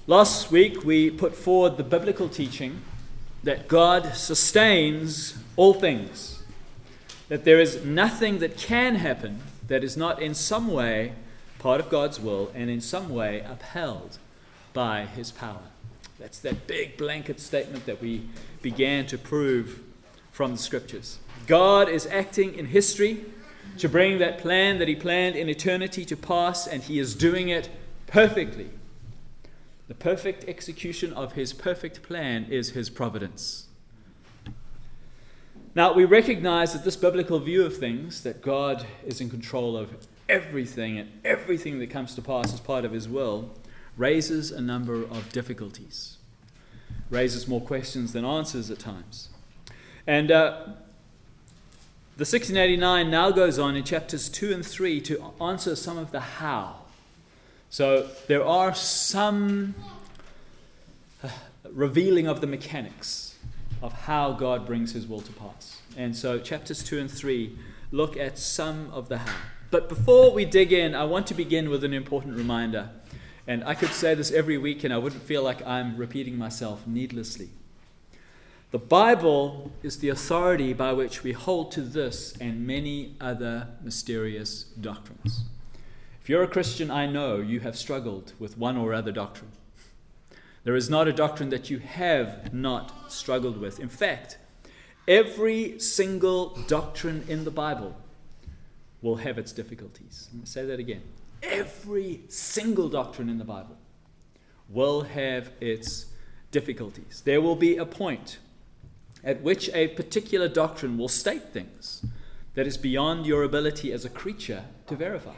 Last week we put forward the biblical teaching that God sustains all things, that there is nothing that can happen that is not in some way part of God's will and in some way upheld by His power. That's that big blanket statement that we began to prove from the Scriptures. God is acting in history to bring that plan that He planned in eternity to pass, and He is doing it perfectly. The perfect execution of His perfect plan is His providence. Now, we recognize that this biblical view of things, that God is in control of everything and everything that comes to pass as part of His will, raises a number of difficulties, raises more questions than answers at times. And the 1689 now goes on in chapters 2 and 3 to answer some of the how. So there are some revealing of the mechanics of how God brings His will to pass. And so chapters 2 and 3 look at some of the how. But before we dig in, I want to begin with an important reminder. And I could say this every week and I wouldn't feel like I'm repeating myself needlessly. The Bible is the authority by which we hold to this and many other mysterious doctrines. If you're a Christian, I know you have struggled with one or other doctrine. There is not a doctrine that you have not struggled with. In fact, every single doctrine in the Bible will have its difficulties. Let me say that again. Every single doctrine in the Bible will have its difficulties. There will be a point at which a particular doctrine will state things that is beyond your ability as a creature to verify.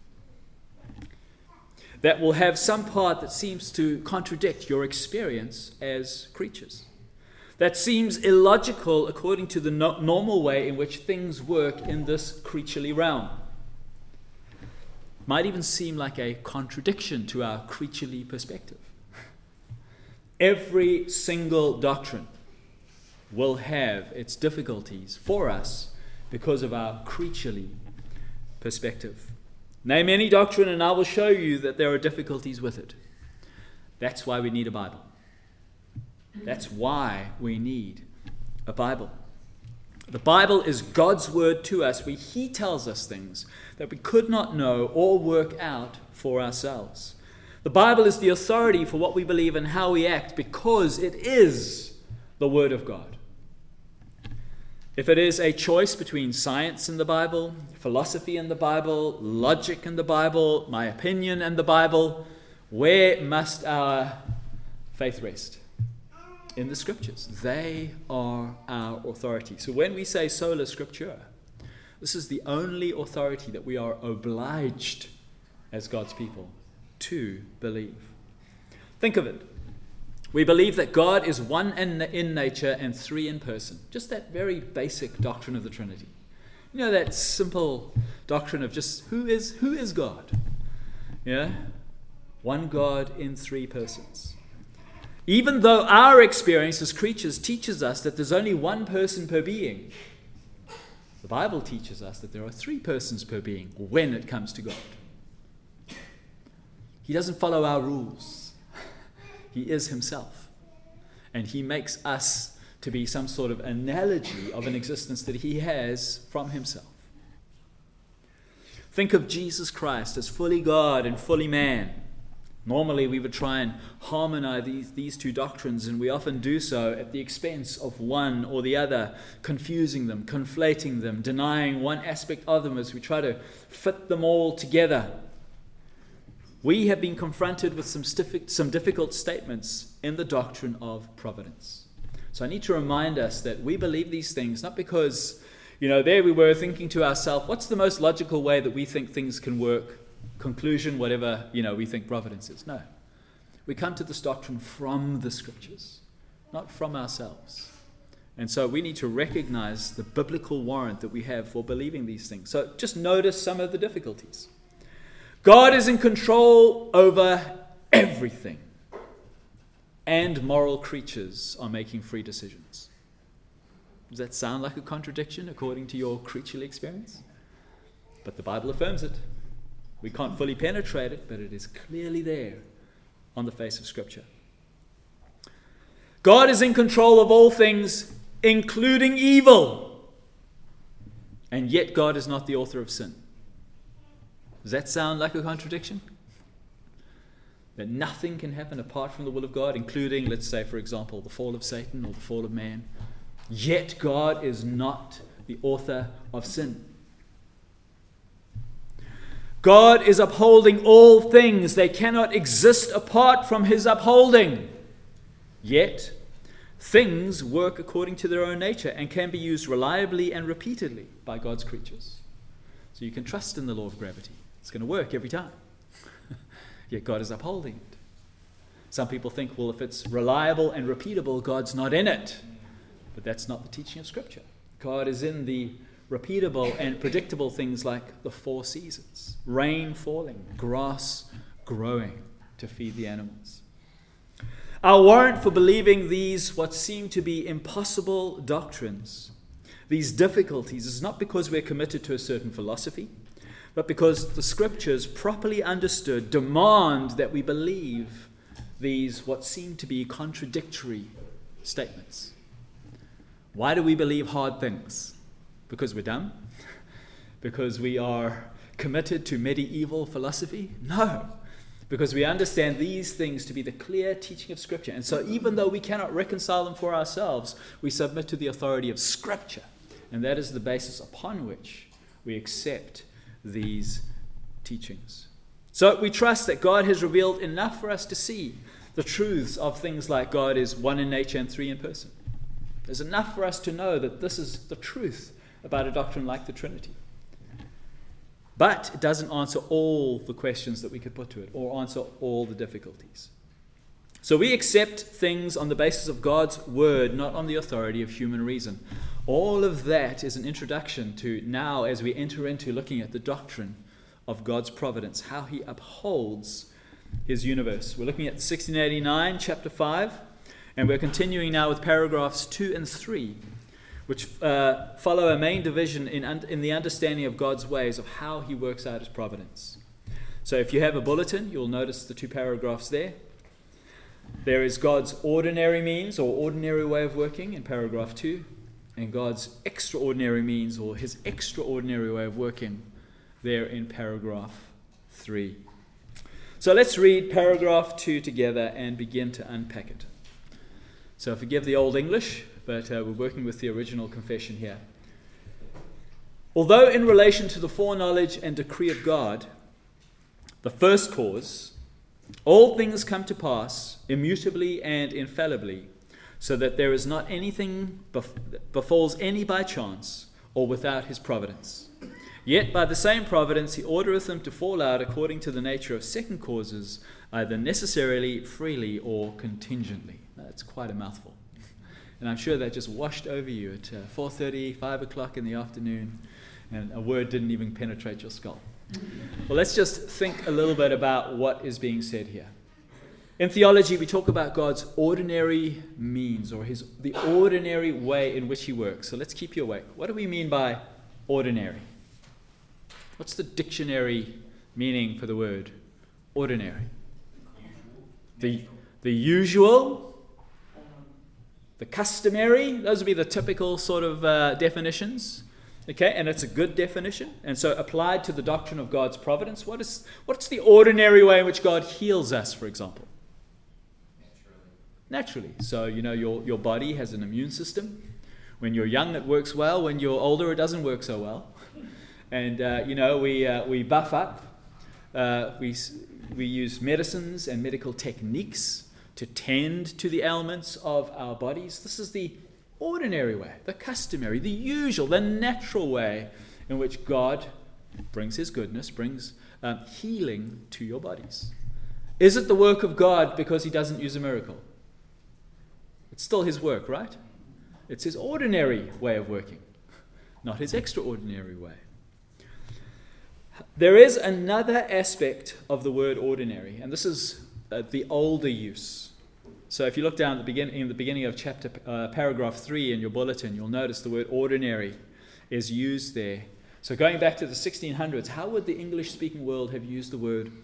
That will have some part that seems to contradict your experience as creatures. That seems illogical according to the normal way in which things work in this creaturely realm. Might even seem like a contradiction to our creaturely perspective. Every single doctrine will have its difficulties for us because of our creaturely perspective. Name any doctrine and I will show you that there are difficulties with it. That's why we need a Bible. That's why we need a Bible. The Bible is God's word to us where He tells us things that we could not know or work out for ourselves. The Bible is the authority for what we believe and how we act because it is the Word of God. If it is a choice between science and the Bible, philosophy and the Bible, logic and the Bible, my opinion and the Bible, where must our faith rest? In the Scriptures. They are our authority. So when we say sola scriptura, this is the only authority that we are obliged as God's people to believe. Think of it. We believe that God is one in nature and three in person. Just that very basic doctrine of the Trinity. You know, that simple doctrine of just who is God? Yeah? One God in three persons. Even though our experience as creatures teaches us that there's only one person per being, the Bible teaches us that there are three persons per being when it comes to God. He doesn't follow our rules. He is Himself. And He makes us to be some sort of analogy of an existence that He has from Himself. Think of Jesus Christ as fully God and fully man. Normally we would try and harmonize these two doctrines, and we often do so at the expense of one or the other, confusing them, conflating them, denying one aspect of them as we try to fit them all together. We have been confronted with some difficult statements in the doctrine of providence. So I need to remind us that we believe these things not because, there we were thinking to ourselves, what's the most logical way that we think things can work? Conclusion, whatever, we think providence is. No. We come to this doctrine from the Scriptures, not from ourselves. And so we need to recognize the biblical warrant that we have for believing these things. So just notice some of the difficulties. God is in control over everything, and moral creatures are making free decisions. Does that sound like a contradiction according to your creaturely experience? But the Bible affirms it. We can't fully penetrate it, but it is clearly there. on the face of Scripture. God is in control of all things, including evil. And yet God is not the author of sin. Does that sound like a contradiction? That nothing can happen apart from the will of God, including, let's say, for example, the fall of Satan or the fall of man. Yet God is not the author of sin. God is upholding all things. They cannot exist apart from his upholding. Yet, things work according to their own nature and can be used reliably and repeatedly by God's creatures. So you can trust in the law of gravity. It's going to work every time. Yet God is upholding it. Some people think, well, if it's reliable and repeatable, God's not in it. But that's not the teaching of Scripture. God is in the repeatable and predictable things like the 4 seasons, rain falling, grass growing to feed the animals. Our warrant for believing these, what seem to be impossible doctrines, these difficulties, is not because we're committed to a certain philosophy, but because the Scriptures, properly understood, demand that we believe these, what seem to be contradictory statements. Why do we believe hard things? Because we're dumb? Because we are committed to medieval philosophy? No. Because we understand these things to be the clear teaching of Scripture. And so even though we cannot reconcile them for ourselves, we submit to the authority of Scripture. And that is the basis upon which we accept these teachings. So we trust that God has revealed enough for us to see the truths of things like God is one in nature and 3 in person. There's enough for us to know that this is the truth about a doctrine like the Trinity. But it doesn't answer all the questions that we could put to it or answer all the difficulties. So we accept things on the basis of God's word, not on the authority of human reason. All of that is an introduction to now, as we enter into looking at the doctrine of God's providence, how he upholds his universe. We're looking at 1689, chapter 5, and we're continuing now with paragraphs 2 and 3, which follow a main division in the understanding of God's ways, of how he works out his providence. So if you have a bulletin, you'll notice the 2 paragraphs there. There is God's ordinary means or ordinary way of working in paragraph 2, and God's extraordinary means or his extraordinary way of working there in paragraph 3. So let's read paragraph 2 together and begin to unpack it. So forgive the old English, but we're working with the original confession here. Although in relation to the foreknowledge and decree of God, the first cause, all things come to pass immutably and infallibly, so that there is not anything befalls any by chance or without his providence. Yet by the same providence he ordereth them to fall out according to the nature of second causes, either necessarily, freely, or contingently. That's quite a mouthful. And I'm sure that just washed over you at 4:30, 5 o'clock in the afternoon, and a word didn't even penetrate your skull. Well, let's just think a little bit about what is being said here. In theology, we talk about God's ordinary means, or the ordinary way in which he works. So let's keep you awake. What do we mean by ordinary? What's the dictionary meaning for the word ordinary? The usual, the customary, those would be the typical sort of definitions. Okay, and it's a good definition. And so applied to the doctrine of God's providence, what's the ordinary way in which God heals us, for example? Naturally. So, your body has an immune system. When you're young, it works well. When you're older, it doesn't work so well. And, we buff up. We use medicines and medical techniques to tend to the ailments of our bodies. This is the ordinary way, the customary, the usual, the natural way in which God brings his goodness, brings healing to your bodies. Is it the work of God because he doesn't use a miracle? It's still his work, right? It's his ordinary way of working, not his extraordinary way. There is another aspect of the word ordinary, and this is the older use. So if you look down at the beginning of paragraph 3 in your bulletin, you'll notice the word ordinary is used there. So going back to the 1600s, how would the English-speaking world have used the word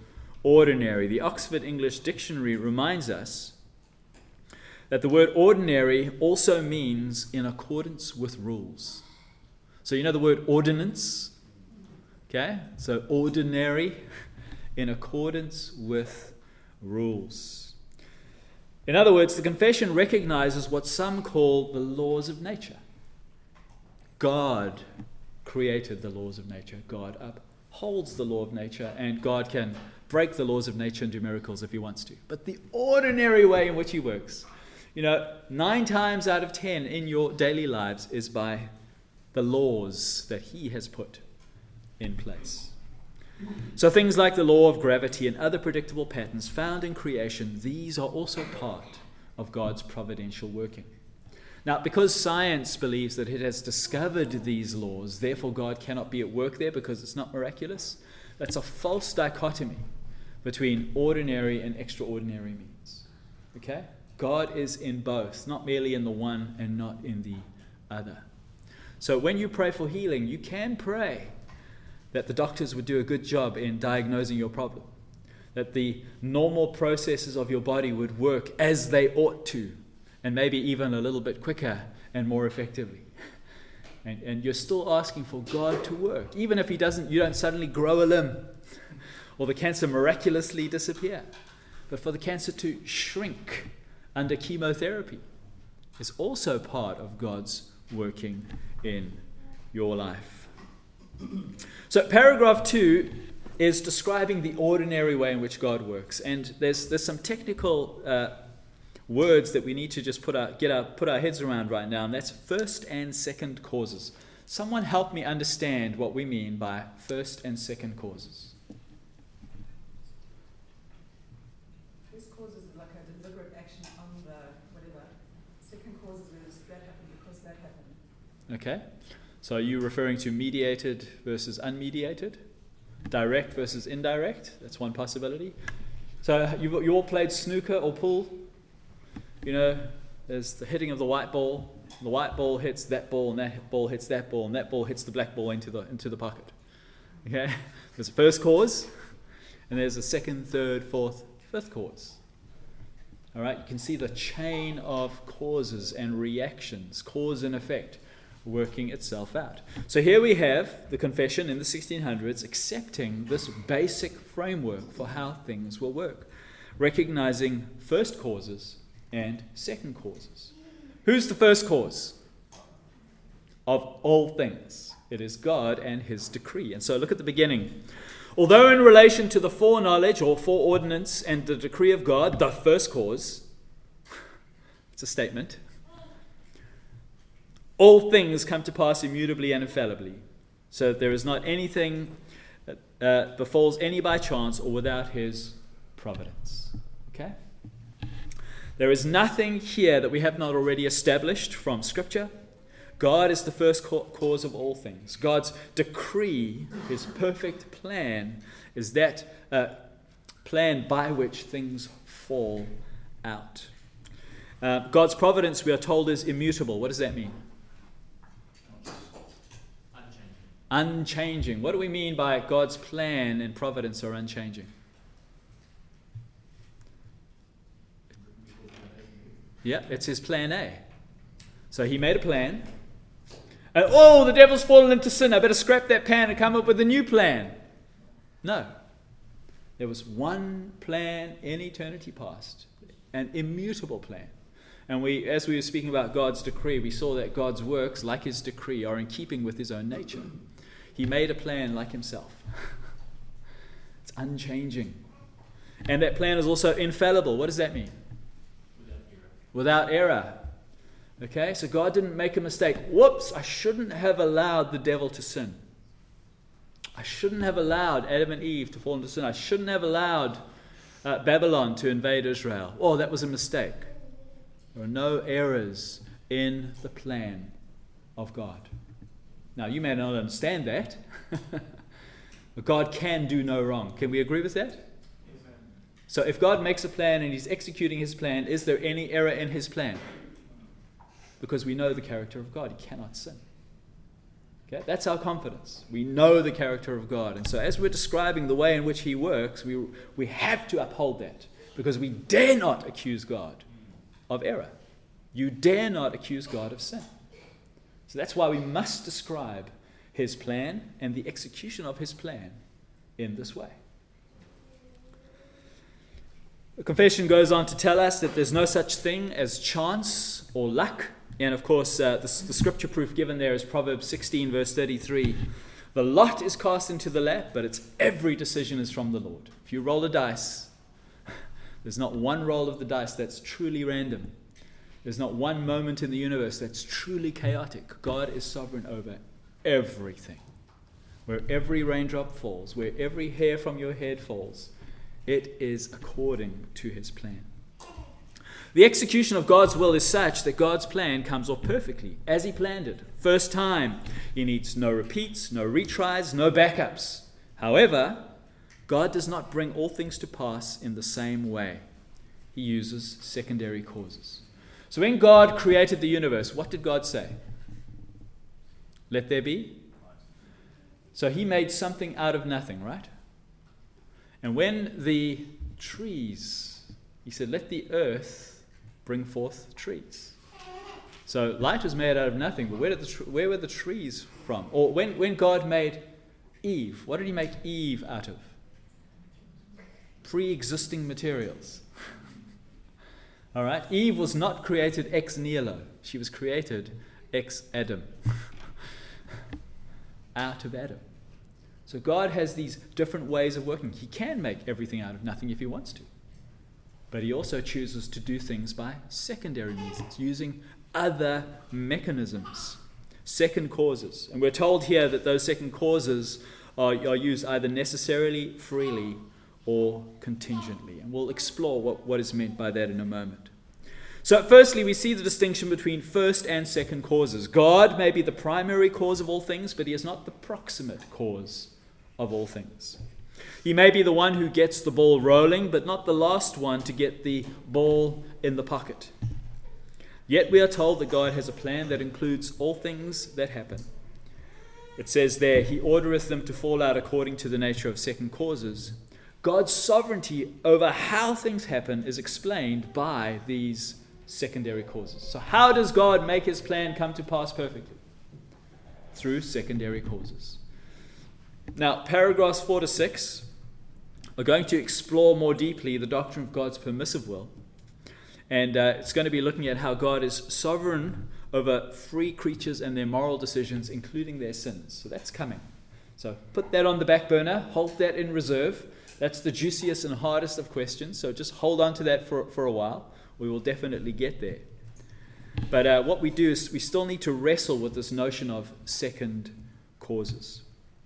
ordinary. The Oxford English Dictionary reminds us that the word ordinary also means in accordance with rules. So you know the word ordinance? Okay, so ordinary, in accordance with rules. In other words, the confession recognizes what some call the laws of nature. God created the laws of nature. God upholds the law of nature, and God can break the laws of nature and do miracles if he wants to. But the ordinary way in which he works, 9 times out of 10 in your daily lives is by the laws that he has put in place. So things like the law of gravity and other predictable patterns found in creation, these are also part of God's providential working. Now, because science believes that it has discovered these laws, therefore God cannot be at work there because it's not miraculous, that's a false dichotomy between ordinary and extraordinary means. Okay? God is in both, not merely in the one and not in the other. So when you pray for healing, you can pray that the doctors would do a good job in diagnosing your problem, that the normal processes of your body would work as they ought to, and maybe even a little bit quicker and more effectively. And you're still asking for God to work, even if he doesn't, you don't suddenly grow a limb or the cancer miraculously disappear. But for the cancer to shrink under chemotherapy is also part of God's working in your life. So paragraph 2 is describing the ordinary way in which God works, and there's some technical words that we need to just put our heads around right now, and that's first and second causes. Someone help me understand what we mean by first and second causes. First cause is like a deliberate action on the whatever. Second cause is that happened because that happened. Okay. So are you referring to mediated versus unmediated? Direct versus indirect? That's one possibility. So you all played snooker or pool? There's the hitting of the white ball. The white ball hits that ball, and that ball hits that ball, and that ball hits the black ball into the pocket. Okay? There's a first cause, and there's a second, third, fourth, fifth cause. All right? You can see the chain of causes and reactions, cause and effect, working itself out. So here we have the confession in the 1600s accepting this basic framework for how things will work, recognizing first causes and second causes. Who's the first cause of all things? It is God and his decree. And so look at the beginning. Although in relation to the foreknowledge or foreordinance and the decree of God, the first cause, it's a statement, all things come to pass immutably and infallibly, so that there is not anything that befalls any by chance or without his providence. Okay? There is nothing here that we have not already established from Scripture. God is the first cause of all things. God's decree, his perfect plan, is that plan by which things fall out. God's providence, we are told, is immutable. What does that mean? Unchanging. What do we mean by God's plan and providence are unchanging? Yeah, it's his plan A. So he made a plan. And, the devil's fallen into sin. I better scrap that plan and come up with a new plan. No. There was one plan in eternity past. An immutable plan. And as we were speaking about God's decree, we saw that God's works, like his decree, are in keeping with his own nature. He made a plan like himself. It's unchanging. And that plan is also infallible. What does that mean? Without error. Okay, so God didn't make a mistake. Whoops, I shouldn't have allowed the devil to sin. I shouldn't have allowed Adam and Eve to fall into sin. I shouldn't have allowed Babylon to invade Israel. Oh, that was a mistake. There are no errors in the plan of God. Now, you may not understand that, but God can do no wrong. Can we agree with that? Yes, so if God makes a plan and he's executing his plan, is there any error in his plan? Because we know the character of God. He cannot sin. Okay? That's our confidence. We know the character of God. And so as we're describing the way in which he works, we have to uphold that, because we dare not accuse God of error. You dare not accuse God of sin. So that's why we must describe his plan and the execution of his plan in this way. The confession goes on to tell us that there's no such thing as chance or luck. And of course, the scripture proof given there is Proverbs 16, verse 33. The lot is cast into the lap, but its every decision is from the Lord. If you roll a dice, there's not one roll of the dice that's truly random. There's not one moment in the universe that's truly chaotic. God is sovereign over everything. Where every raindrop falls, where every hair from your head falls, it is according to his plan. The execution of God's will is such that God's plan comes off perfectly, as he planned it. First time, he needs no repeats, no retries, no backups. However, God does not bring all things to pass in the same way. He uses secondary causes. So when God created the universe, what did God say? Let there be. So he made something out of nothing, right? And when the trees, he said, let the earth bring forth trees. So light was made out of nothing, but where were the trees from? Or when God made Eve, what did he make Eve out of? Pre-existing materials. All right? Eve was not created ex nihilo. She was created ex Adam. Out of Adam. So God has these different ways of working. He can make everything out of nothing if he wants to. But he also chooses to do things by secondary means, using other mechanisms, second causes. And we're told here that those second causes are used either necessarily, freely, or contingently. And we'll explore what is meant by that in a moment. So firstly, we see the distinction between first and second causes. God may be the primary cause of all things, but he is not the proximate cause of all things. He may be the one who gets the ball rolling, but not the last one to get the ball in the pocket. Yet we are told that God has a plan that includes all things that happen. It says there, he ordereth them to fall out according to the nature of second causes. God's sovereignty over how things happen is explained by these secondary causes. So how does God make his plan come to pass perfectly? Through secondary causes. Now, paragraphs 4 to 6 are going to explore more deeply the doctrine of God's permissive will. And it's going to be looking at how God is sovereign over free creatures and their moral decisions, including their sins. So that's coming. So put that on the back burner. Hold that in reserve. That's the juiciest and hardest of questions. So just hold on to that for a while. We will definitely get there. But what we do is we still need to wrestle with this notion of second causes.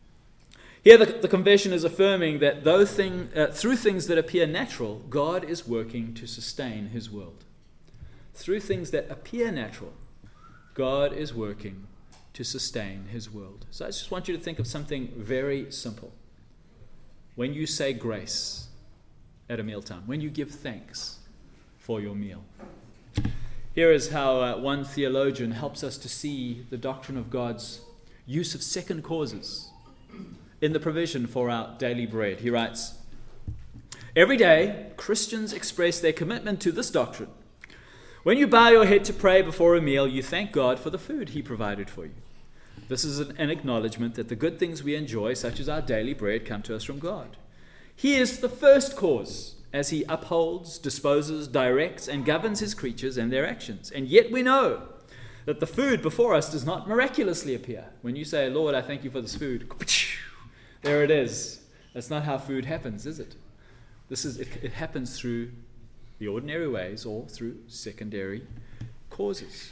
Here the confession is affirming that through things that appear natural, God is working to sustain his world. Through things that appear natural, God is working to sustain his world. So I just want you to think of something very simple. When you say grace at a mealtime, when you give thanks for your meal. Here is how one theologian helps us to see the doctrine of God's use of second causes in the provision for our daily bread. He writes, every day, Christians express their commitment to this doctrine. When you bow your head to pray before a meal, you thank God for the food he provided for you. This is an acknowledgement that the good things we enjoy, such as our daily bread, come to us from God. He is the first cause, as he upholds, disposes, directs, and governs his creatures and their actions. And yet we know that the food before us does not miraculously appear. When you say, Lord, I thank you for this food, there it is. That's not how food happens, is it? It happens through the ordinary ways or through secondary causes.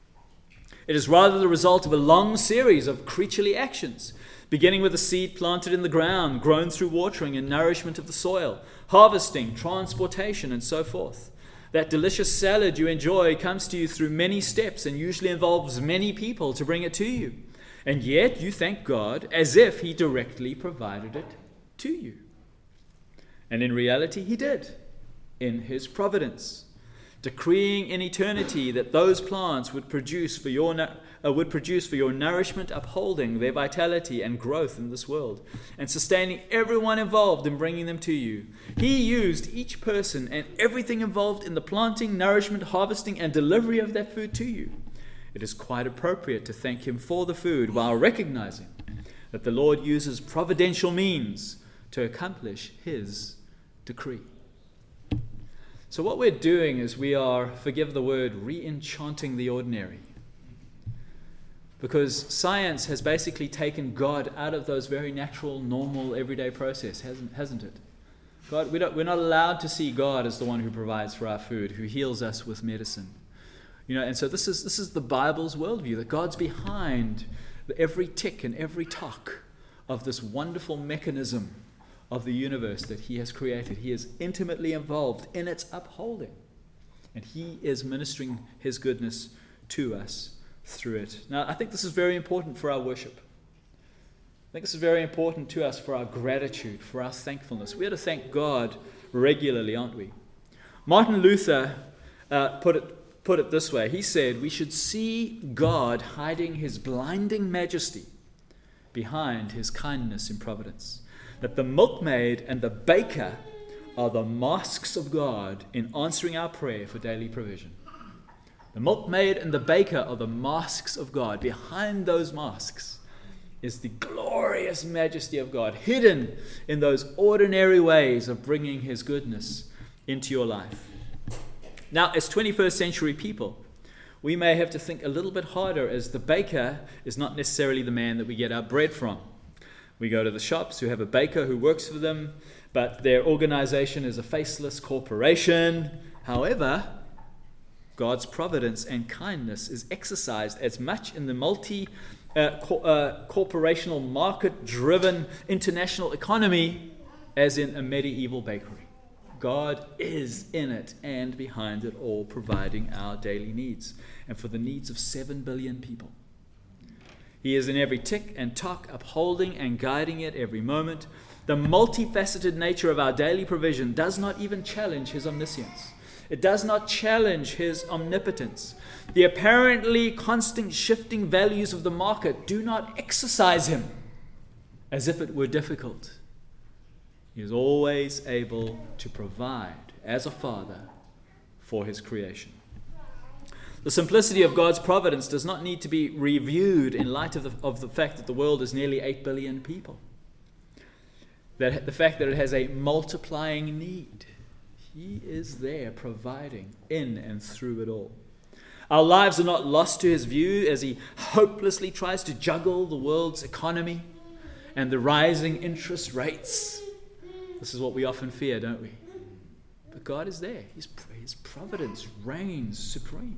It is rather the result of a long series of creaturely actions, beginning with a seed planted in the ground, grown through watering and nourishment of the soil, harvesting, transportation, and so forth. That delicious salad you enjoy comes to you through many steps and usually involves many people to bring it to you. And yet you thank God as if he directly provided it to you. And in reality, he did, in his providence. decreeing in eternity that those plants would produce for your nourishment, upholding their vitality and growth in this world, and sustaining everyone involved in bringing them to you. He used each person and everything involved in the planting, nourishment, harvesting, and delivery of that food to you. It is quite appropriate to thank him for the food while recognizing that the Lord uses providential means to accomplish his decree. So what we're doing is we are, forgive the word, re-enchanting the ordinary. Because science has basically taken God out of those very natural, normal, everyday process, hasn't it? God, we're not allowed to see God as the one who provides for our food, who heals us with medicine. And so this is the Bible's worldview, that God's behind every tick and every tock of this wonderful mechanism of the universe that he has created. He is intimately involved in its upholding. And he is ministering his goodness to us through it. Now, I think this is very important for our worship. I think this is very important to us for our gratitude, for our thankfulness. We are to thank God regularly, aren't we? Martin Luther put it this way. He said, we should see God hiding his blinding majesty behind his kindness and providence. That the milkmaid and the baker are the masks of God in answering our prayer for daily provision. The milkmaid and the baker are the masks of God. Behind those masks is the glorious majesty of God, hidden in those ordinary ways of bringing his goodness into your life. Now, as 21st century people, we may have to think a little bit harder, as the baker is not necessarily the man that we get our bread from. We go to the shops who have a baker who works for them, but their organization is a faceless corporation. However, God's providence and kindness is exercised as much in the corporational, market-driven international economy as in a medieval bakery. God is in it and behind it all, providing our daily needs, and for the needs of 7 billion people. He is in every tick and tock, upholding and guiding it every moment. The multifaceted nature of our daily provision does not even challenge his omniscience. It does not challenge his omnipotence. The apparently constant shifting values of the market do not exercise him as if it were difficult. He is always able to provide as a father for his creation. The simplicity of God's providence does not need to be reviewed in light of the fact that the world is nearly 8 billion people. That the fact that it has a multiplying need. He is there providing in and through it all. Our lives are not lost to his view as he hopelessly tries to juggle the world's economy and the rising interest rates. This is what we often fear, don't we? But God is there. His providence reigns supreme.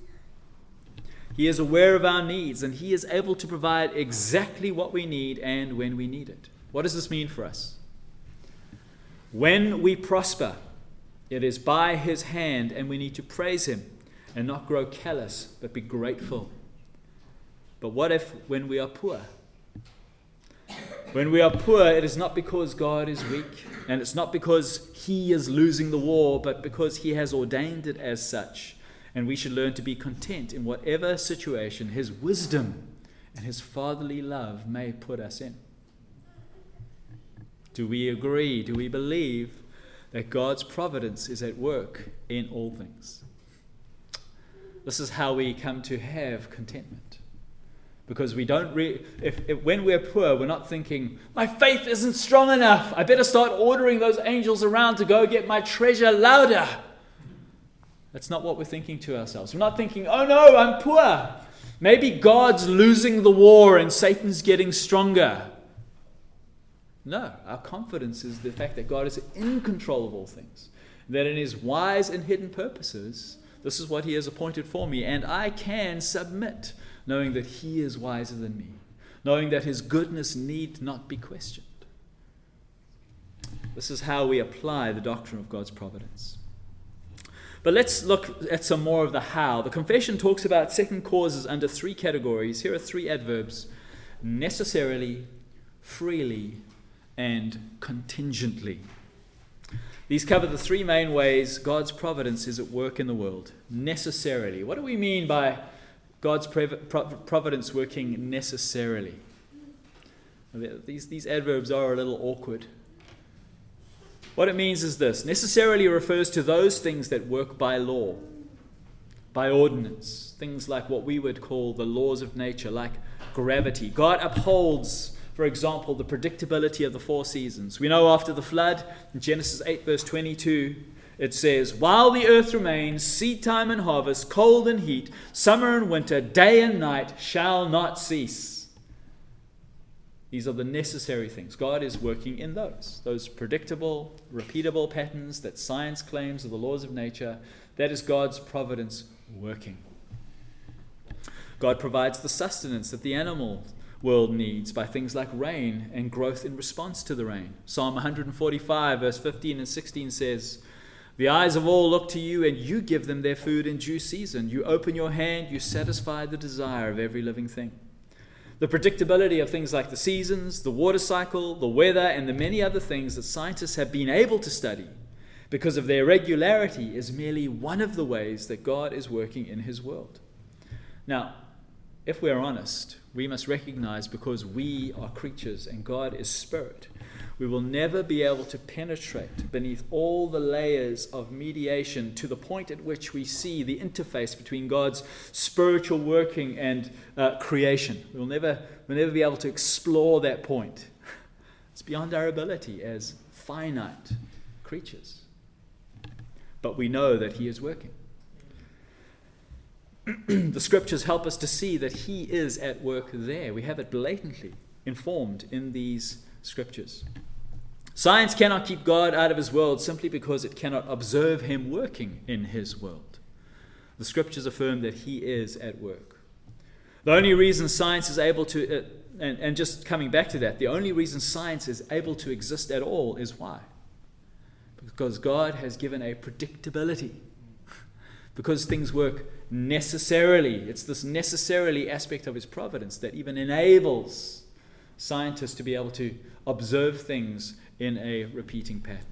He is aware of our needs, and he is able to provide exactly what we need and when we need it. What does this mean for us? When we prosper, it is by his hand, and we need to praise him and not grow callous, but be grateful. But what if when we are poor? When we are poor, it is not because God is weak, and it's not because he is losing the war, but because he has ordained it as such. And we should learn to be content in whatever situation his wisdom and his fatherly love may put us in. Do we agree? Do we believe that God's providence is at work in all things? This is how we come to have contentment. Because we don't when we're poor, we're not thinking, my faith isn't strong enough. I better start ordering those angels around to go get my treasure louder. That's not what we're thinking to ourselves. We're not thinking, oh no, I'm poor. Maybe God's losing the war and Satan's getting stronger. No, our confidence is the fact that God is in control of all things. That in his wise and hidden purposes, this is what he has appointed for me. And I can submit, knowing that he is wiser than me. Knowing that his goodness need not be questioned. This is how we apply the doctrine of God's providence. But let's look at some more of the how. The confession talks about second causes under 3 categories. Here are 3 adverbs: necessarily, freely, and contingently. These cover the three main ways God's providence is at work in the world. Necessarily. What do we mean by God's providence working necessarily? These adverbs are a little awkward. What it means is this. Necessarily refers to those things that work by law, by ordinance. Things like what we would call the laws of nature, like gravity. God upholds, for example, the predictability of the four seasons. We know after the flood, in Genesis 8 verse 22, it says, "While the earth remains, seed time and harvest, cold and heat, summer and winter, day and night shall not cease." These are the necessary things. God is working in those predictable, repeatable patterns that science claims are the laws of nature. That is God's providence working. God provides the sustenance that the animal world needs by things like rain and growth in response to the rain. Psalm 145 verse 15 and 16 says, "The eyes of all look to you, and you give them their food in due season. You open your hand, you satisfy the desire of every living thing." The predictability of things like the seasons, the water cycle, the weather, and the many other things that scientists have been able to study because of their regularity is merely one of the ways that God is working in his world. Now, if we're honest, we must recognize, because we are creatures and God is spirit, we will never be able to penetrate beneath all the layers of mediation to the point at which we see the interface between God's spiritual working and creation. We'll never be able to explore that point. It's beyond our ability as finite creatures. But we know that he is working. The scriptures help us to see that he is at work there. We have it blatantly informed in these scriptures. Science cannot keep God out of his world simply because it cannot observe him working in his world. The scriptures affirm that he is at work. The only reason science is able to, and just coming back to that, the only reason science is able to exist at all is why? Because God has given a predictability. Because things work necessarily. It's this necessarily aspect of his providence that even enables scientists to be able to observe things in a repeating pattern.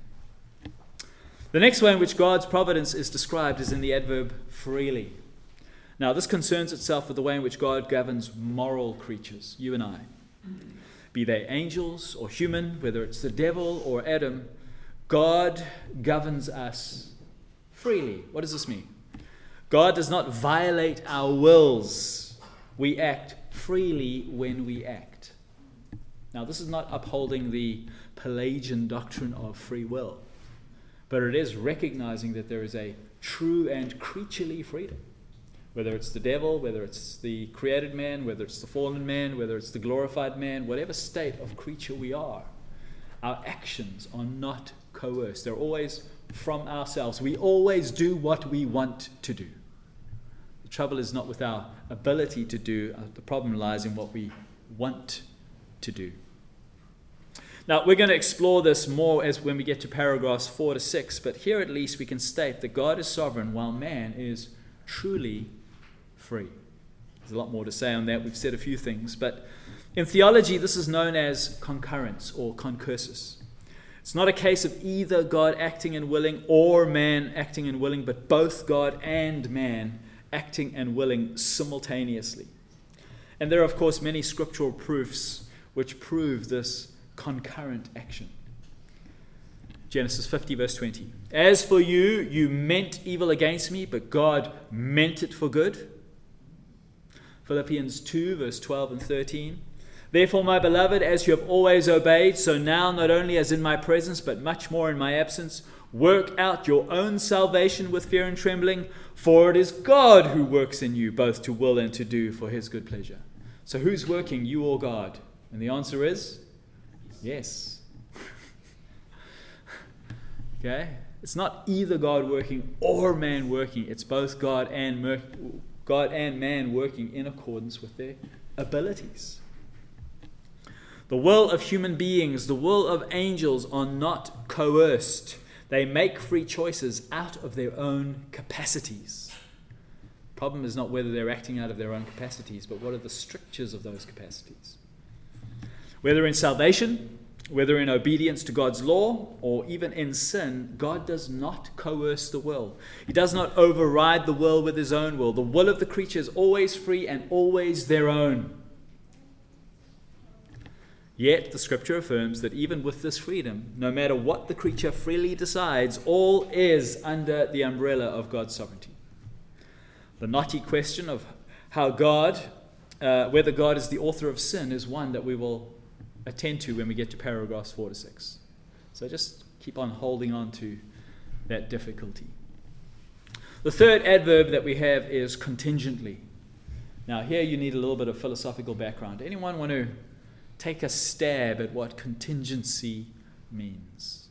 The next way in which God's providence is described is in the adverb freely. Now, this concerns itself with the way in which God governs moral creatures, you and I. Be they angels or human, whether it's the devil or Adam, God governs us freely. What does this mean? God does not violate our wills. We act freely when we act. Now, this is not upholding the Pelagian doctrine of free will, but it is recognizing that there is a true and creaturely freedom. Whether it's the devil, whether it's the created man, whether it's the fallen man, whether it's the glorified man, whatever state of creature we are, our actions are not coerced. They're always from ourselves. We always do what we want to do. The trouble is not with our ability to do. The problem lies in what we want to do. Now, we're going to explore this more as when we get to paragraphs 4 to 6, but here at least we can state that God is sovereign while man is truly free. There's a lot more to say on that. We've said a few things, but in theology this is known as concurrence or concursus. It's not a case of either God acting and willing or man acting and willing, but both God and man acting and willing simultaneously. And there are, of course, many scriptural proofs which prove this concurrent action. Genesis 50 verse 20. "As for you, you meant evil against me, but God meant it for good." Philippians 2 verse 12 and 13. "Therefore, my beloved, as you have always obeyed, so now, not only as in my presence, but much more in my absence, work out your own salvation with fear and trembling, for it is God who works in you, both to will and to do for his good pleasure." So who's working, you or God? And the answer is yes. Okay? It's not either God working or man working. It's both God and man working in accordance with their abilities. The will of human beings, the will of angels are not coerced. They make free choices out of their own capacities. The problem is not whether they're acting out of their own capacities, but what are the strictures of those capacities. Whether in salvation Whether in obedience to God's law or even in sin, God does not coerce the will. He does not override the will with his own will. The will of the creature is always free and always their own. Yet the scripture affirms that even with this freedom, no matter what the creature freely decides, all is under the umbrella of God's sovereignty. The knotty question of whether God is the author of sin is one that we will attend to when we get to paragraphs 4 to 6. So just keep on holding on to that difficulty. The third adverb that we have is contingently. Now here you need a little bit of philosophical background. Anyone want to take a stab at what contingency means?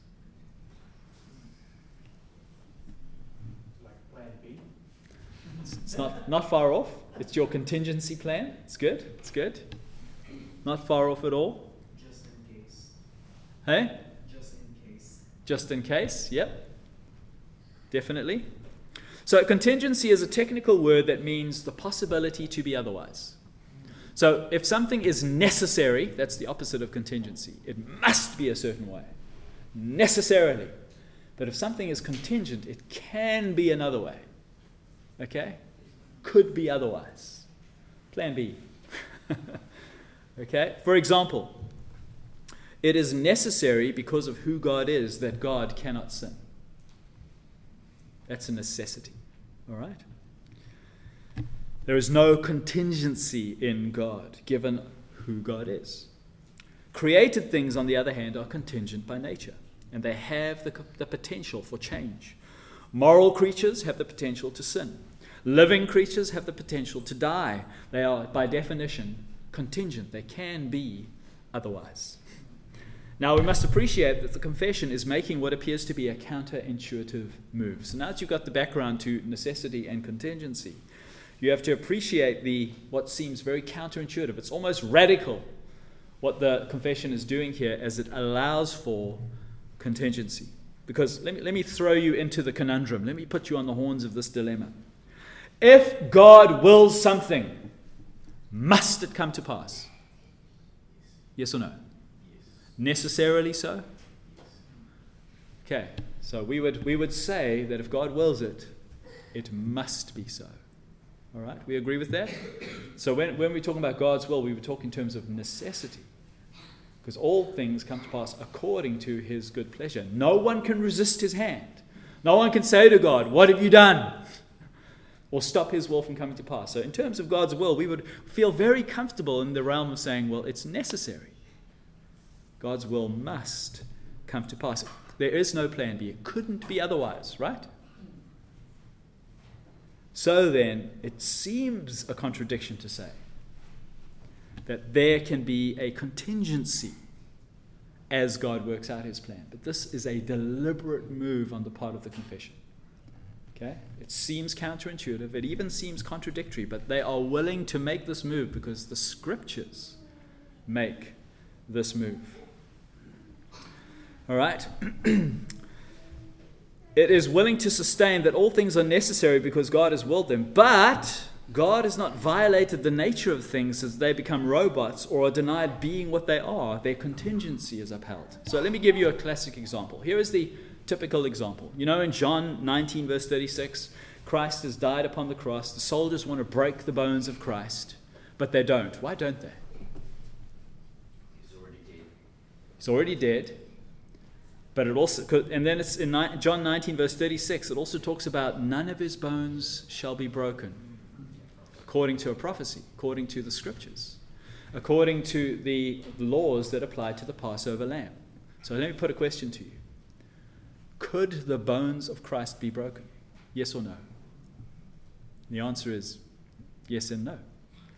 Like plan B? It's not far off. It's your contingency plan. It's good. It's good. Not far off at all. Just in case. Hey? Just in case. Just in case. Yep. Definitely. So contingency is a technical word that means the possibility to be otherwise. So if something is necessary, that's the opposite of contingency. It must be a certain way. Necessarily. But if something is contingent, it can be another way. Okay? Could be otherwise. Plan B. Okay? For example, it is necessary because of who God is that God cannot sin. That's a necessity. All right? There is no contingency in God, given who God is. Created things, on the other hand, are contingent by nature, and they have the potential for change. Moral creatures have the potential to sin. Living creatures have the potential to die. They are, by definition, contingent. They can be otherwise. Now, we must appreciate that the confession is making what appears to be a counterintuitive move. So now that you've got the background to necessity and contingency, you have to appreciate what seems very counterintuitive. It's almost radical what the confession is doing here, as it allows for contingency. Because let me throw you into the conundrum. Let me put you on the horns of this dilemma. If God wills something, must it come to pass? Yes or no? Yes. Necessarily so? Okay, so we would say that if God wills it, it must be so. All right, we agree with that? So when we're talking about God's will, we would talk in terms of necessity. Because all things come to pass according to his good pleasure. No one can resist his hand. No one can say to God, "What have you done?" or stop his will from coming to pass. So in terms of God's will, we would feel very comfortable in the realm of saying, well, it's necessary. God's will must come to pass. There is no plan B. It couldn't be otherwise, right? So then, it seems a contradiction to say that there can be a contingency as God works out his plan. But this is a deliberate move on the part of the confession. Okay? It seems counterintuitive. It even seems contradictory. But they are willing to make this move because the scriptures make this move. All right? It is willing to sustain that all things are necessary because God has willed them. But God has not violated the nature of things as they become robots or are denied being what they are. Their contingency is upheld. So let me give you a classic example. Here is the typical example. You know, in John 19, verse 36, Christ has died upon the cross. The soldiers want to break the bones of Christ, but they don't. Why don't they? He's already dead. He's already dead. But it also, and then it's in John 19, verse 36, it also talks about none of his bones shall be broken, according to a prophecy, according to the scriptures, according to the laws that apply to the Passover lamb. So let me put a question to you. Could the bones of Christ be broken? Yes or no? The answer is yes and no.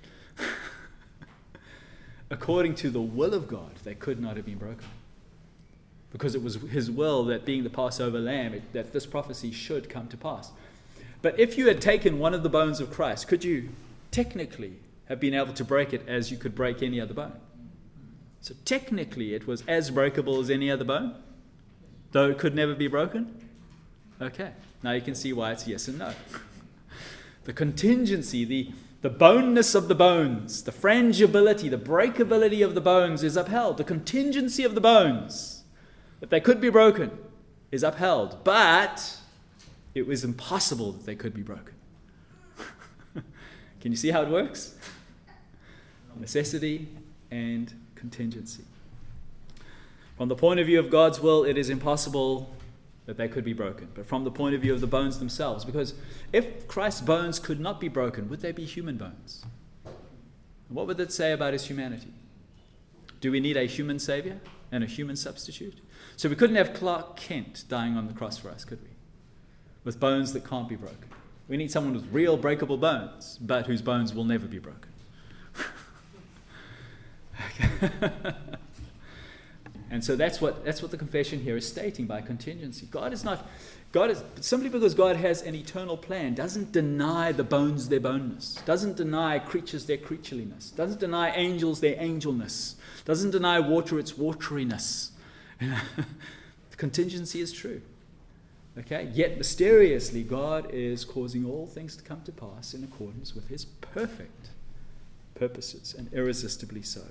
According to the will of God, they could not have been broken. Because it was his will that being the Passover lamb, that this prophecy should come to pass. But if you had taken one of the bones of Christ, could you technically have been able to break it as you could break any other bone? So technically it was as breakable as any other bone, though it could never be broken? Okay, now you can see why it's yes and no. The contingency, The boneness of the bones, the frangibility, the breakability of the bones is upheld. The contingency of the bones, that they could be broken, is upheld. But it was impossible that they could be broken. Can you see how it works? Necessity and contingency. From the point of view of God's will, it is impossible that they could be broken. But from the point of view of the bones themselves, because if Christ's bones could not be broken, would they be human bones? What would that say about his humanity? Do we need a human savior and a human substitute? So we couldn't have Clark Kent dying on the cross for us, could we? With bones that can't be broken. We need someone with real breakable bones, but whose bones will never be broken. And so that's what the confession here is stating by contingency. God is simply because God has an eternal plan, doesn't deny the bones their boneness, doesn't deny creatures their creatureliness, doesn't deny angels their angelness, doesn't deny water its wateriness. The contingency is true. Okay? Yet mysteriously, God is causing all things to come to pass in accordance with his perfect purposes, and irresistibly so.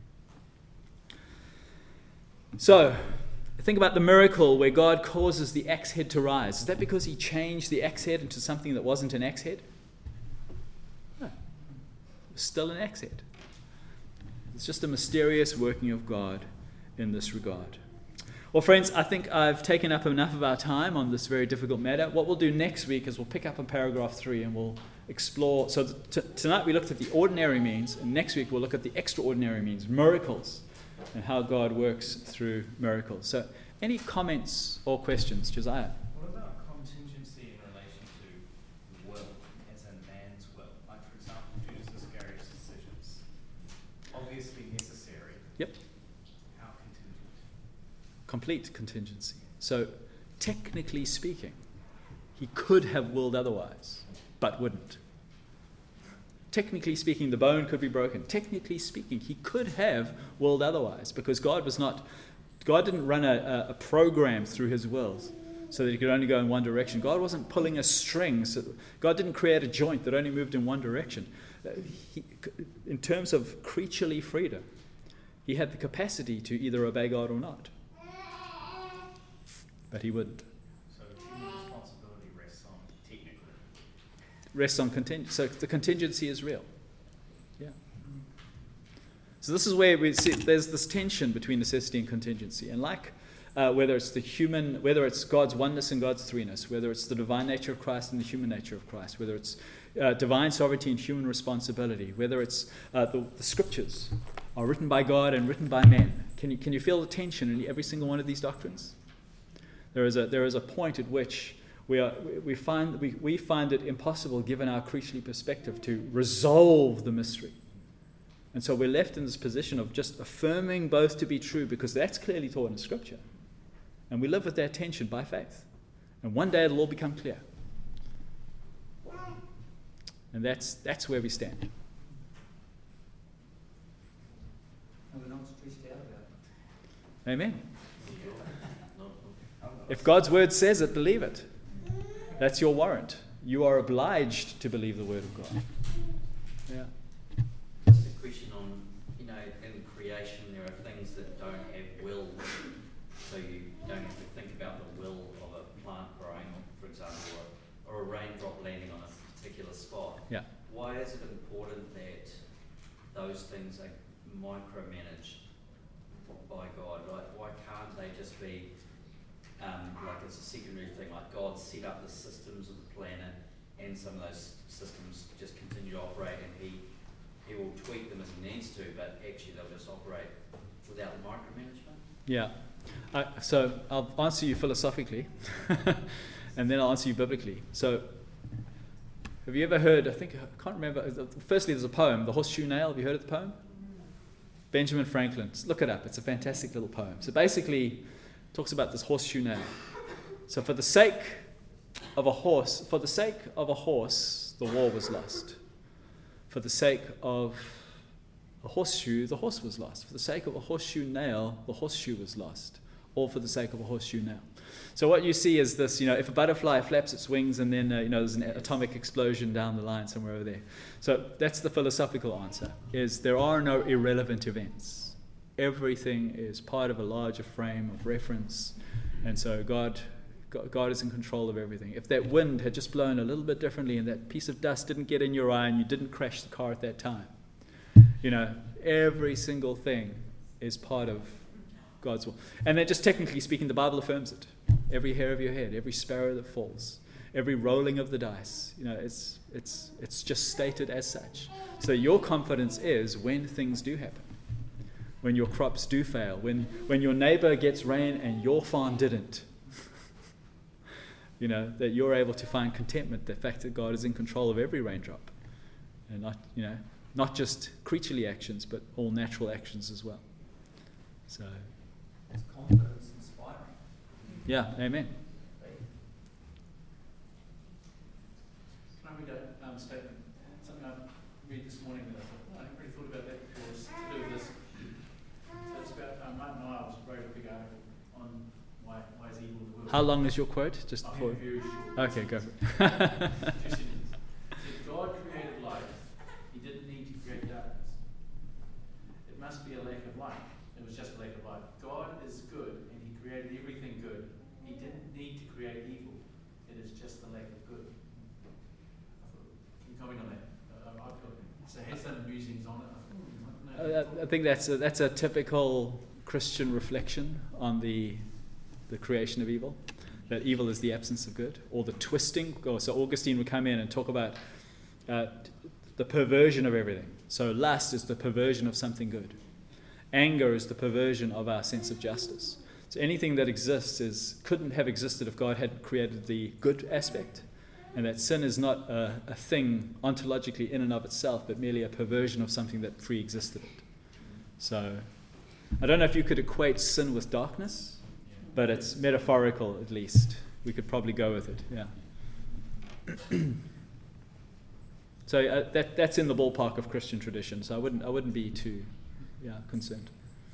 So, think about the miracle where God causes the axe head to rise. Is that because he changed the axe head into something that wasn't an axe head? No. It was still an axe head. It's just a mysterious working of God in this regard. Well, friends, I think I've taken up enough of our time on this very difficult matter. What we'll do next week is we'll pick up on paragraph 3 and we'll explore. So tonight we looked at the ordinary means, and next week we'll look at the extraordinary means, miracles, and how God works through miracles. So any comments or questions, Josiah? What about contingency in relation to will, as in man's will? Like, for example, Judas Iscariot's decisions. Obviously necessary. Yep. How contingent? Complete contingency. So technically speaking, he could have willed otherwise, but wouldn't. Technically speaking, the bone could be broken. Technically speaking, he could have willed otherwise, because God didn't run a program through his wills so that he could only go in one direction. God wasn't pulling a string. So God didn't create a joint that only moved in one direction. In terms of creaturely freedom, he had the capacity to either obey God or not. But he wouldn't. So human responsibility rests on technically. Rests on contingency. So the contingency is real. Yeah. So this is where we see there's this tension between necessity and contingency. And like whether it's God's oneness and God's threeness, whether it's the divine nature of Christ and the human nature of Christ, whether it's divine sovereignty and human responsibility, whether it's the scriptures are written by God and written by men. Can you feel the tension in every single one of these doctrines? There is a point at which we find it impossible, given our creaturely perspective, to resolve the mystery. And so we're left in this position of just affirming both to be true, because that's clearly taught in Scripture. And we live with that tension by faith. And one day it'll all become clear. And that's where we stand. And we're not stressed out about it. Amen. If God's word says it, believe it. That's your warrant. You are obliged to believe the word of God. Yeah. Just a question on, in creation there are things that don't have will, so you don't have to think about the will of a plant growing, for example, or a raindrop landing on a particular spot. Yeah. Why is it important that those things are micromanaged by God? Why can't they just be like it's a secondary thing, like God set up the systems of the planet, and some of those systems just continue to operate, and he will tweak them as he needs to, but actually they'll just operate without micromanagement? Yeah. So I'll answer you philosophically, and then I'll answer you biblically. So have you ever heard, I can't remember, firstly there's a poem, The Horseshoe Nail. Have you heard of the poem? Benjamin Franklin. Just look it up. It's a fantastic little poem. So basically talks about this horseshoe nail. So for the sake of a horse, the war was lost. For the sake of a horseshoe, the horse was lost. For the sake of a horseshoe nail, the horseshoe was lost. all for the sake of a horseshoe nail. So what you see is this, if a butterfly flaps its wings and then, there's an atomic explosion down the line somewhere over there. So that's the philosophical answer, is there are no irrelevant events. Everything is part of a larger frame of reference. And so God is in control of everything. If that wind had just blown a little bit differently and that piece of dust didn't get in your eye and you didn't crash the car at that time, every single thing is part of God's will. And then just technically speaking, the Bible affirms it. Every hair of your head, every sparrow that falls, every rolling of the dice, it's just stated as such. So your confidence is when things do happen, when your crops do fail, when your neighbor gets rain and your farm didn't, that you're able to find contentment, the fact that God is in control of every raindrop, and not just creaturely actions, but all natural actions as well. So, It's confidence inspiring. yeah, amen. Can I read a statement? Something I read this morning that I thought, I hadn't really thought about that before. It's to do with this. So it's about Martin Niles wrote a big article on why is evil the world. How long is your quote? Just I'll before. be very short. Okay, go for it. 2 sentences. If God created light, he didn't need to create darkness. It must be a lack of light. It was just a lack of light. God is good, and he created everything good. He didn't need to create evil. It is just the lack of good. Can you comment on that? So it has some musings on it. I think that's a typical Christian reflection on the creation of evil. That evil is the absence of good, or the twisting. So Augustine would come in and talk about the perversion of everything. So lust is the perversion of something good. Anger is the perversion of our sense of justice. So anything that exists couldn't have existed if God hadn't created the good aspect. And that sin is not a thing ontologically in and of itself, but merely a perversion of something that pre-existed it. So I don't know if you could equate sin with darkness, but it's metaphorical at least. We could probably go with it, yeah. So that's in the ballpark of Christian tradition. So I wouldn't be too concerned.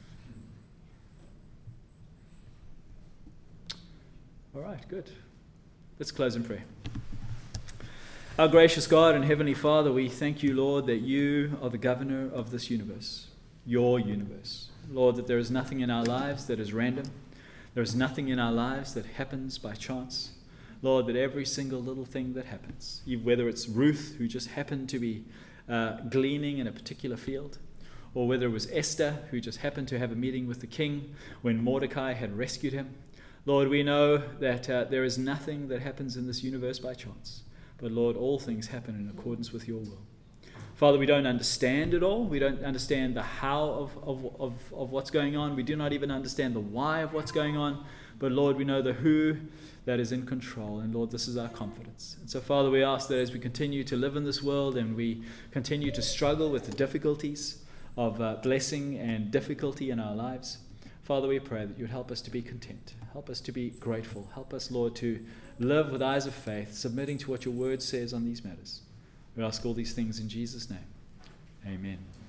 All right, good. Let's close in prayer. Our gracious God and Heavenly Father, we thank you, Lord, that you are the governor of this universe, your universe. Lord, that there is nothing in our lives that is random. There is nothing in our lives that happens by chance. Lord, that every single little thing that happens, whether it's Ruth, who just happened to be gleaning in a particular field, or whether it was Esther, who just happened to have a meeting with the king when Mordecai had rescued him. Lord, we know that there is nothing that happens in this universe by chance. But Lord, all things happen in accordance with your will. Father, we don't understand it all. We don't understand the how of what's going on. We do not even understand the why of what's going on. But Lord, we know the who that is in control. And Lord, this is our confidence. And so Father, we ask that as we continue to live in this world and we continue to struggle with the difficulties of blessing and difficulty in our lives, Father, we pray that you would help us to be content. Help us to be grateful. Help us, Lord, to live with eyes of faith, submitting to what your word says on these matters. We ask all these things in Jesus' name. Amen.